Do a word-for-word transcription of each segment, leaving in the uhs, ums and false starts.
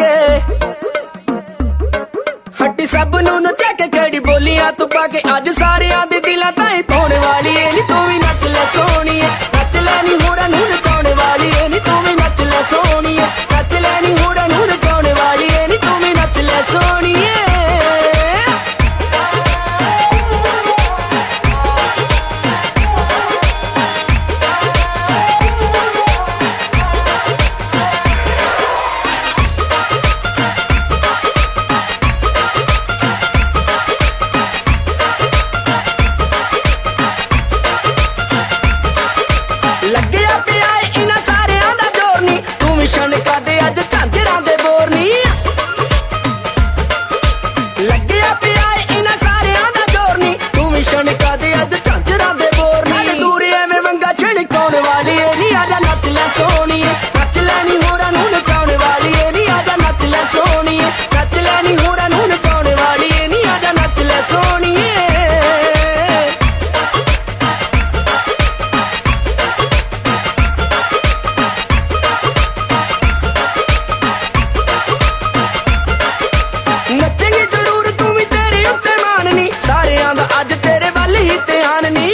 के हट्टी सब नू नचा के केड़ी बोलियां तू पाके अज सारे आदे दिलां ताईं पाउण वाली ए नी तू भी नच ले सोहणीए नच ले नी होरां नू नचाउण वाली ए नी तू भी नच ले सोहणीए नच ले नी होरां नू नचाउण वाली ए नी तू भी नच ले सोहणीए ਲੱਗਿਆ ਪਿਆ ਇਹਨਾਂ ਸਾਰਿਆਂ ਦਾ ਜ਼ੋਰ ਨੀ ਤੂੰ ਵੀ ਛਣਕਾ ਦੇ ਅੱਜ ਝਾਂਜਰਾਂ ਦੇ ਬੋਰ ਨੀ ਲੱਗਿਆ ਪਿਆ ਇਹਨਾਂ ਸਾਰਿਆਂ ਦਾ ਜ਼ੋਰ ਨੀ ਤੂੰ ਵੀ ਛਣਕਾ ਦੇ ਅੱਜ ਝਾਂਜਰਾਂ ਦੇ ਬੋਰ ਨੀ ਦੂਰ ਐਵੇਂ ਵੰਗਾ ਛਣਕਾਉਣ ਵਾਲੀ ਏ ਨੀ ਆਜਾ ਨੱਚ ਲੈ ਸੋਹਣੀਏ ਨੱਚ ਲੈ ਨੀ ਹੋਰਾਂ ਨੂੰ ਨਚਾਉਣ ਵਾਲੀ ਏ ਨੀ ਆਜਾ ਨੱਚ ਲੈ ਸੋਹਣੀਏ ਨੱਚ ਲੈ ਨੀ ਹੋਰਾਂ ਨੂੰ ਨਚਾਉਣ ਵਾਲੀ ਏ ਨੀ ਆਜਾ ਨੱਚ ਲੈ ਸੋਹਣੀਏ ਨੱਚੇਂਗੀ ਜ਼ਰੂਰ ਤੂੰ ਵੀ ਤੇਰੇ ਉੱਤੇ ਮਾਣ ਨੀ ਸਾਰਿਆਂ ਦਾ ਅੱਜ ਤੇਰੇ ਵੱਲ ਹੀ ਧਿਆਨ ਨੀ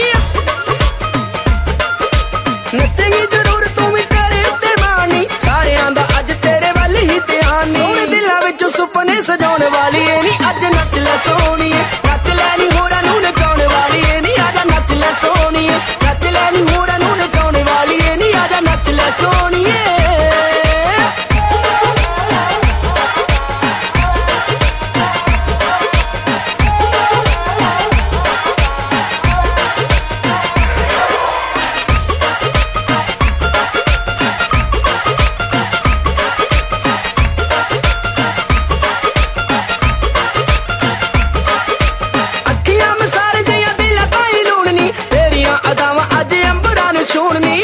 ਨੱਚੇਂਗੀ ਜ਼ਰੂਰ ਤੂੰ ਵੀ ਤੇਰੇ ਉੱਤੇ ਮਾਣ ਨੀ ਸਾਰਿਆਂ ਦਾ ਅੱਜ ਤੇਰੇ ਵੱਲ ਹੀ ਧਿਆਨ ਨੀ ਸੋਹਣੇ ਦਿਲਾਂ ਵਿੱਚ ਸੁਪਨੇ ਸਜਾਉਣ ਵਾਲੀ ਏ ਨੀ ਅੱਜ ਨੱਚ ਲੈ ਸੋਹਣੀਏ ਨੱਚ ਲੈ ਨੀ ਹੋਰਾਂ ਨੂੰ ਨਚਾਉਣ ਵਾਲੀ ਏ ਨੀ ਆਜਾ ਨੱਚ ਲੈ ਸੋਹਣੀਏ ਨੱਚ ਲੈ ਨੀ ਹੋਰਾਂ ਨੂੰ ਨਚਾਉਣ ਵਾਲੀ ਏ ਨੀ ਆਜਾ ਨੱਚ ਲੈ ਸੋਹਣੀਏ ਅੱਖੀਆਂ ਮਸਾਰ ਜਿਹੀਆਂ ਦਿਲਾਂ ਤਾਈਂ ਲੂਣਨੀ ਤੇਰੀਆਂ ਅਦਾਵਾਂ ਅੱਜ ਅੰਬਰਾਂ ਨੂੰ ਛੂਣਨੀ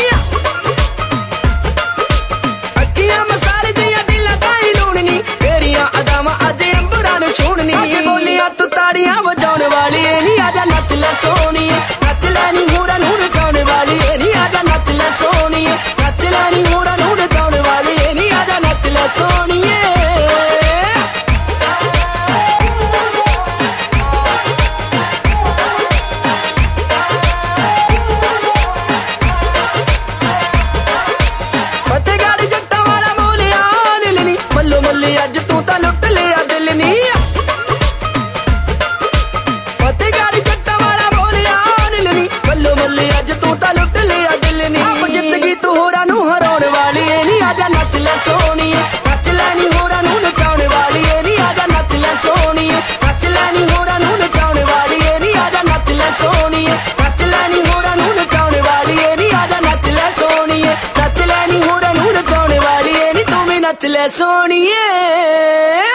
ਅੱਖੀਆਂ ਮਸਾਰ ਜਿਹੀਆਂ ਦਿਲਾਂ ਤਾਈਂ ਲੂਣਨੀ ਤੇਰੀਆਂ ਅਦਾਵਾਂ ਅੱਜ ਅੰਬਰਾਂ ਨੂੰ ਛੂਣਨੀ ਅੱਗੇ ਬੋਲੀਆਂ ਤੂੰ ਤਾੜੀਆਂ ਵਜਾਉਣ ਵਾਲੀ ਏ ਨੀ ਆਜਾ ਨੱਚ ਲੈ ਸੋਹਣੀਏ ਨੱਚ ਲੈ ਨੀ ਹੋਰਾਂ ਨੂੰ ਨਚਾਉਣ ਵਾਲੀ ਏ ਨੀ ਆਜਾ ਨੱਚ ਲੈ ਸੋਹਣੀਏ ਨੱਚ ਲੈ ਨੀ ਹੋਰਾਂ ਨੂੰ ਨਚਾਉਣ ਵਾਲੀ ਏ ਨੀ ਆਜਾ ਨੱਚ ਲੈ ਸੋਹਣੀਏ ਫਤਿਹਗੜ੍ਹ ਜੱਟਾਂ ਵਾਲਾ ਬੋਲਿਆ ਦਿਲ ਨੀ ਮੱਲੋ ਮੱਲੀ ਅੱਜ ਤੂੰ ਤਾਂ ਲੁੱਟ ਲਿਆ ਦਿਲ ਨੀ ਫਤਿਹਗੜ੍ਹ ਜੱਟਾਂ ਵਾਲਾ ਬੋਲਿਆ ਦਿਲ ਨੀ ਮੱਲੋ ਮੱਲੀ ਅੱਜ ਤੂੰ ਤਾਂ ਲੁੱਟ ਲਿਆ ਦਿਲ ਨੀ ਆਪ ਜਿੱਤ ਗਈ ਤੂੰ ਹੋਰਾਂ ਨੂੰ ਹਰਾਉਣ ਵਾਲੀ ਏ ਨੀ ਆਜਾ ਨੱਚ ਲੈ ਸੋਹਣੀਏ ਨੱਚ ਲੈ ਨੀ ਹੋਰਾਂ ਨੂੰ ਨਚਾਉਣ ਵਾਲੀ ਏ ਨੀ ਆਜਾ ਨੱਚ ਲੈ ਸੋਹਣੀਏ ਨੱਚ ਲੈ ਨੀ ਹੋਰਾਂ ਨੂੰ ਨਚਾਉਣ ਵਾਲੀ ਏ ਨੀ ਆਜਾ ਨੱਚ ਲੈ ਸੋਹਣੀਏ ਨੱਚ ਲੈ ਨੀ ਹੋਰਾਂ ਨੂੰ ਨਚਾਉਣ ਵਾਲੀ ਏ ਨੀ ਆਜਾ ਨੱਚ ਲੈ ਸੋਹਣੀਏ ਨੱਚ ਲੈ ਨੀ ਹੋਰਾਂ ਨੂੰ ਨਚਾਉਣ ਵਾਲੀ ਏ ਨੀ ਤੂੰ ਵੀ ਨੱਚ ਲੈ ਸੋਹਣੀਏ।